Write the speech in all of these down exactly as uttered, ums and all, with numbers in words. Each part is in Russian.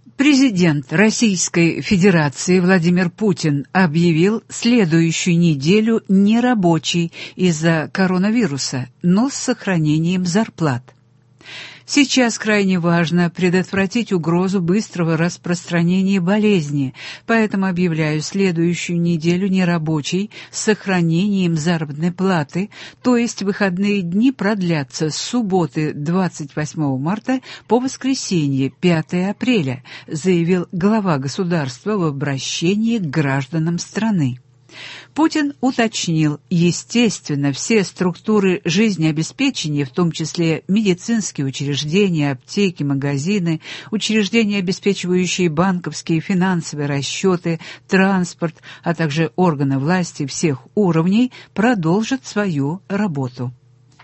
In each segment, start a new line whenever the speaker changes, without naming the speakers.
Президент Российской Федерации Владимир Путин объявил следующую неделю нерабочей из-за коронавируса, но с сохранением зарплат. Сейчас крайне важно предотвратить угрозу быстрого распространения болезни, поэтому объявляю следующую неделю нерабочей с сохранением заработной платы, то есть выходные дни продлятся с субботы двадцать восьмого марта по воскресенье пятого апреля, заявил глава государства в обращении к гражданам страны. Путин уточнил, естественно, все структуры жизнеобеспечения, в том числе медицинские учреждения, аптеки, магазины, учреждения, обеспечивающие банковские и финансовые расчеты, транспорт, а также органы власти всех уровней, продолжат свою работу.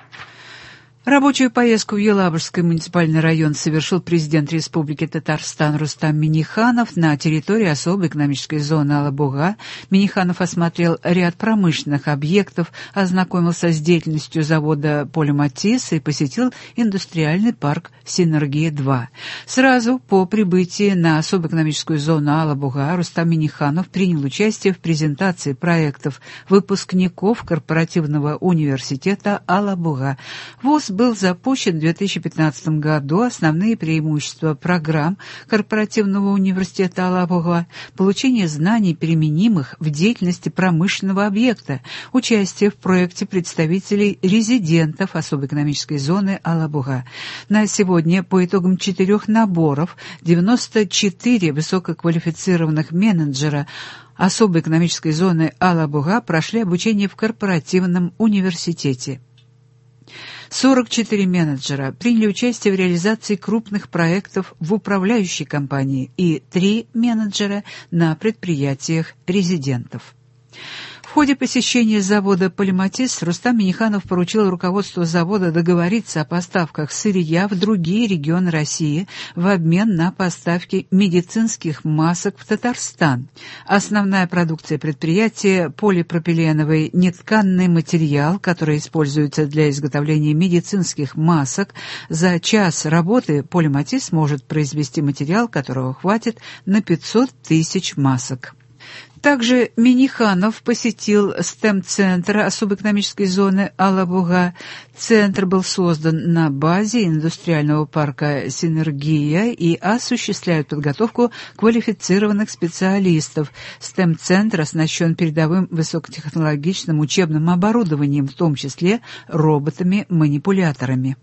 Рабочую поездку в Елабужский муниципальный район совершил президент Республики Татарстан Рустам Минниханов на территории особой экономической зоны Алабуга. Минниханов осмотрел ряд промышленных объектов, ознакомился с деятельностью завода «Полиматис» и посетил индустриальный парк «Синергия-два». Сразу по прибытии на особую экономическую зону Алабуга Рустам Минниханов принял участие в презентации проектов выпускников корпоративного университета Алабуга. ВУЗ был запущен в две тысячи пятнадцатом году. Основные преимущества программ корпоративного университета Алабуга – получение знаний, применимых в деятельности промышленного объекта, участие в проекте представителей резидентов особой экономической зоны Алабуга. На сегодня по итогам четырех наборов девяносто четыре высококвалифицированных менеджера особой экономической зоны Алабуга прошли обучение в корпоративном университете. сорок четыре менеджера приняли участие в реализации крупных проектов в управляющей компании и три менеджера на предприятиях резидентов. В ходе посещения завода «Полиматис» Рустам Минниханов поручил руководству завода договориться о поставках сырья в другие регионы России в обмен на поставки медицинских масок в Татарстан. Основная продукция предприятия – полипропиленовый нетканный материал, который используется для изготовления медицинских масок. За час работы «Полиматис» может произвести материал, которого хватит на пятьсот тысяч масок. Также Минниханов посетил стем-центр особой экономической зоны Алабуга. Центр был создан на базе индустриального парка «Синергия» и осуществляет подготовку квалифицированных специалистов. стем-центр оснащен передовым высокотехнологичным учебным оборудованием, в том числе роботами-манипуляторами.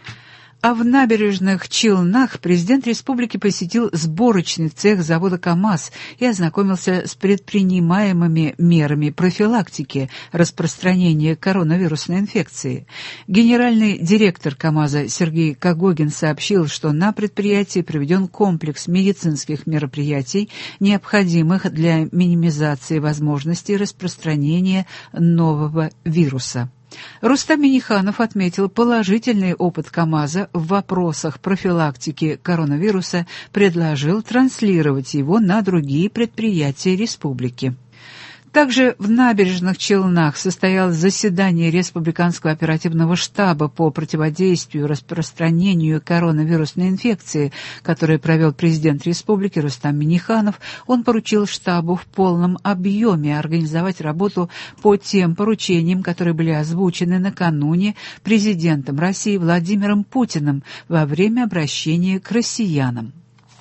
А в Набережных Челнах президент республики посетил сборочный цех завода КАМАЗ и ознакомился с предпринимаемыми мерами профилактики распространения коронавирусной инфекции. Генеральный директор КАМАЗа Сергей Когогин сообщил, что на предприятии проведен комплекс медицинских мероприятий, необходимых для минимизации возможностей распространения нового вируса. Рустам Минниханов отметил положительный опыт КАМАЗа в вопросах профилактики коронавируса, предложил транслировать его на другие предприятия республики. Также в Набережных Челнах состоялось заседание Республиканского оперативного штаба по противодействию распространению коронавирусной инфекции, которое провел президент республики Рустам Минниханов. Он поручил штабу в полном объеме организовать работу по тем поручениям, которые были озвучены накануне президентом России Владимиром Путиным во время обращения к россиянам.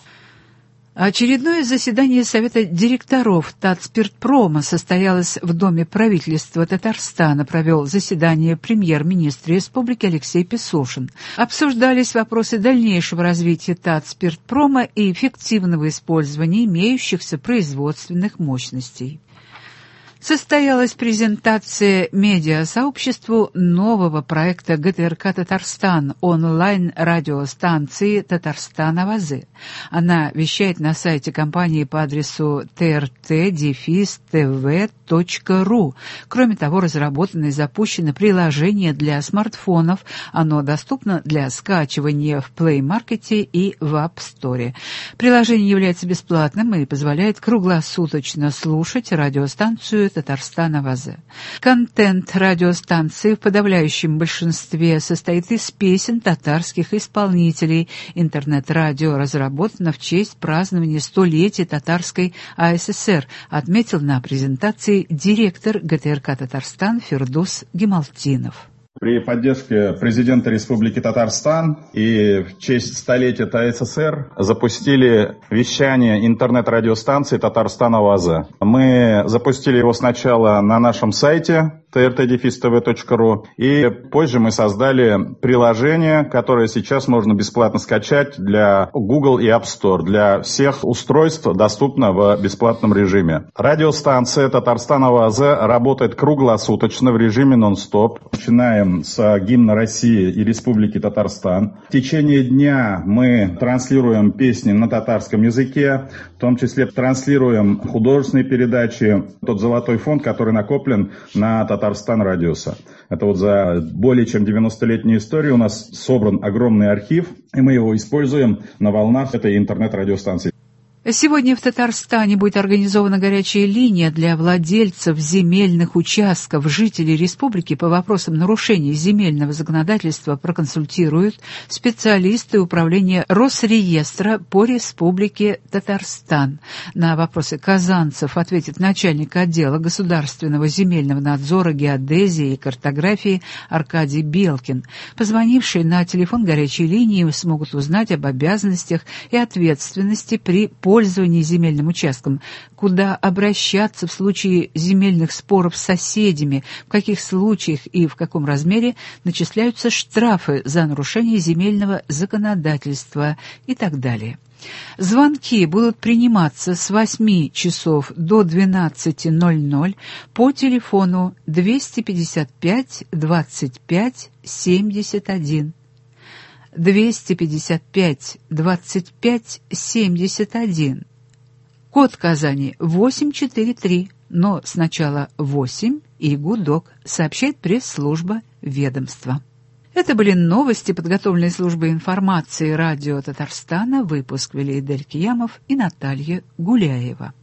Очередное заседание Совета директоров Татспиртпрома состоялось в Доме правительства Татарстана, провел заседание премьер-министр республики Алексей Песошин. Обсуждались вопросы дальнейшего развития Татспиртпрома и эффективного использования имеющихся производственных мощностей. Состоялась презентация медиасообществу нового проекта ГТРК «Татарстан» онлайн-радиостанции «Татарстан-Авазы». Она вещает на сайте компании по адресу тэ эр тэ дефис тэ вэ точка ру. Кроме того, разработано и запущено приложение для смартфонов. Оно доступно для скачивания в Play Market и в App Store. Приложение является бесплатным и позволяет круглосуточно слушать радиостанцию Татарстан Авазе. Контент радиостанции в подавляющем большинстве состоит из песен татарских исполнителей. Интернет-радио разработано в честь празднования столетия татарской АССР, отметил на презентации директор ГТРК «Татарстан» Фирдус Гемалтинов.
При поддержке президента Республики Татарстан и в честь столетия ТАССР запустили вещание интернет-радиостанции «Татарстан Авазе». Мы запустили его сначала на нашем сайте тэ эр тэ дефис тэ вэ точка ру, и позже мы создали приложение, которое сейчас можно бесплатно скачать для Google и App Store. Для всех устройств доступно в бесплатном режиме. Радиостанция «Татарстан Авазе» работает круглосуточно в режиме нон-стоп. Начинаем с гимна России и Республики Татарстан. В течение дня мы транслируем песни на татарском языке, в том числе транслируем художественные передачи, тот золотой фонд, который накоплен на Татарстан Радиуса. Это вот за более чем девяностолетнюю историю у нас собран огромный архив, и мы его используем на волнах этой интернет-радиостанции.
Сегодня в Татарстане будет организована горячая линия для владельцев земельных участков. Жители республики по вопросам нарушения земельного законодательства проконсультируют специалисты управления Росреестра по Республике Татарстан. На вопросы казанцев ответит начальник отдела государственного земельного надзора, геодезии и картографии Аркадий Белкин. Позвонившие на телефон горячей линии смогут узнать об обязанностях и ответственности при пользовании земельным участком, куда обращаться в случае земельных споров с соседями, в каких случаях и в каком размере начисляются штрафы за нарушение земельного законодательства и так далее. Звонки будут приниматься с восьми часов до двенадцати ноль-ноль по телефону двести пятьдесят пять двадцать пять семьдесят один. двести пятьдесят пять двадцать пять семьдесят один. Код Казани восемь четыре три, но сначала восемь и гудок, сообщает пресс-служба ведомства. Это были новости, подготовленные службой информации радио Татарстана. Выпуск вели Идель Киямов и Наталья Гуляева.